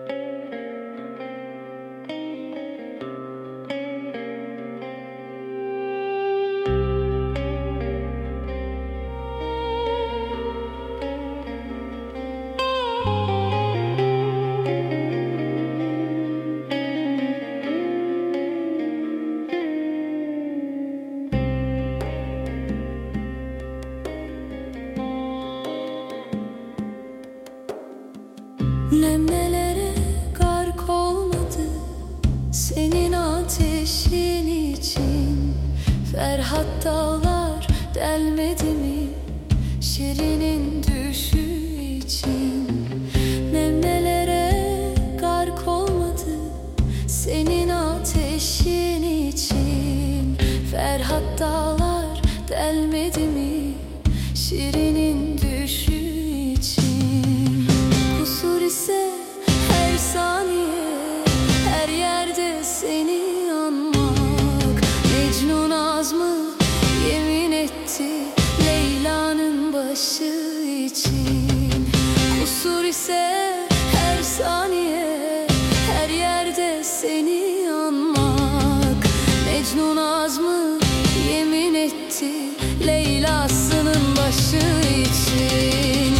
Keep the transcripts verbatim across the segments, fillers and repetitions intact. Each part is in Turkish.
Nemlelere gark olmadı senin ateşin için. Ferhat dağlar delmedi mi Şirin'in düşü için. Nemlelere gark olmadı senin ateşin için. Ferhat dağlar delmedi mi Şirin'in düşü için. Kusur ise her saniye her yerde seni anmak. Mecnun azmı yemin etti Leyla'nın başı için. Kusur ise her saniye her yerde seni anmak. Mecnun azmı yemin etti Leyla'sının başı için.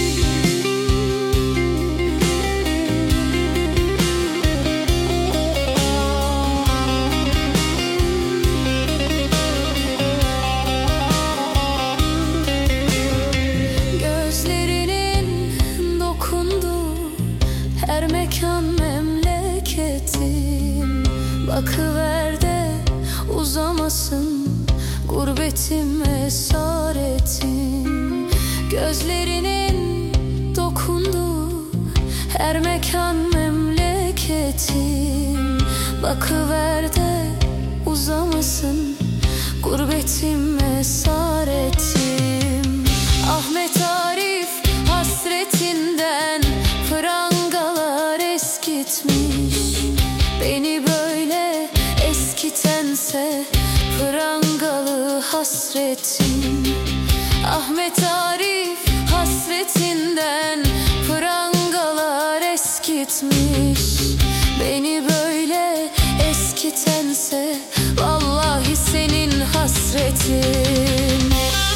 Her mekan memleketim, bakıver de uzamasın gurbetim esaretim. Gözlerinin dokunduğu her mekan memleketim, bakıver de uzamasın gurbetim esaretim. Ahmet Arif hasretinden prangalar eskitmiş. Beni böyle eskitense prangalı hasretim. Ahmet Arif hasretinden prangalar eskitmiş. Beni böyle eskitense vallahi senin hasretin.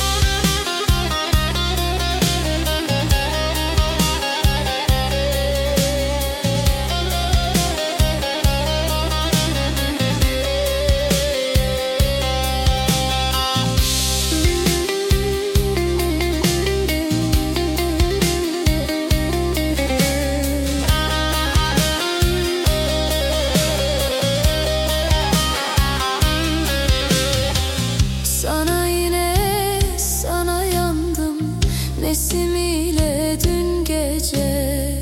Nesimiyle dün gece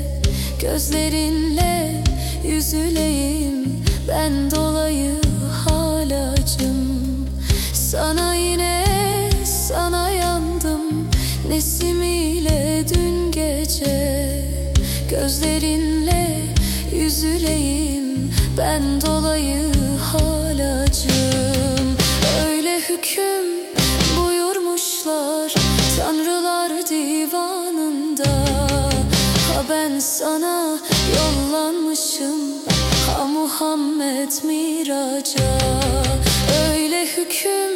gözlerinle yüzüleyim ben dolayı halacım. Sana yine sana yandım nesimiyle dün gece gözlerinle yüzüleyim ben dolayı halacım. Öyle hüküm buyurmuşlar tanrılar divanında, ha ben sana yollanmışım ha Muhammed miraca. Öyle hüküm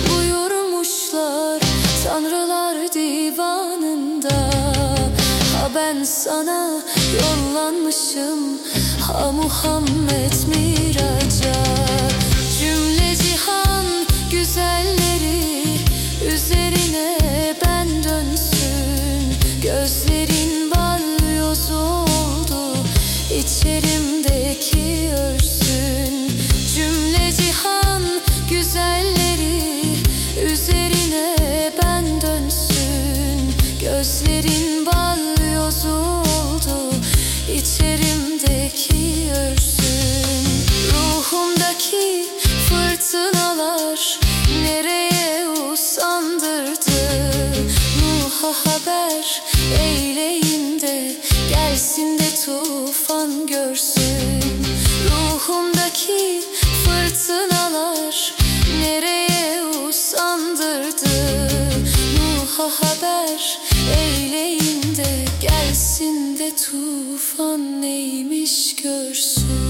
buyurmuşlar tanrılar divanında, ha ben sana yollanmışım ha Muhammed miraca. Cümle cihan güzelleri üzerine ben dönsün. Gözlerin balyoz oldu içerimdeki örsün. Cümle cihan güzelleri üzerine ben dönsün. Gözlerin balyoz oldu içerimdeki örsün. Ruhumdaki fırtınalar nereye usandırdı? Nuh'a haber eyleyin de gelsin de tufan görsün. Ruhumdaki fırtınalar nereye usandırdı? Nuh'a haber eyleyin de gelsin de tufan tufan neymiş görsün.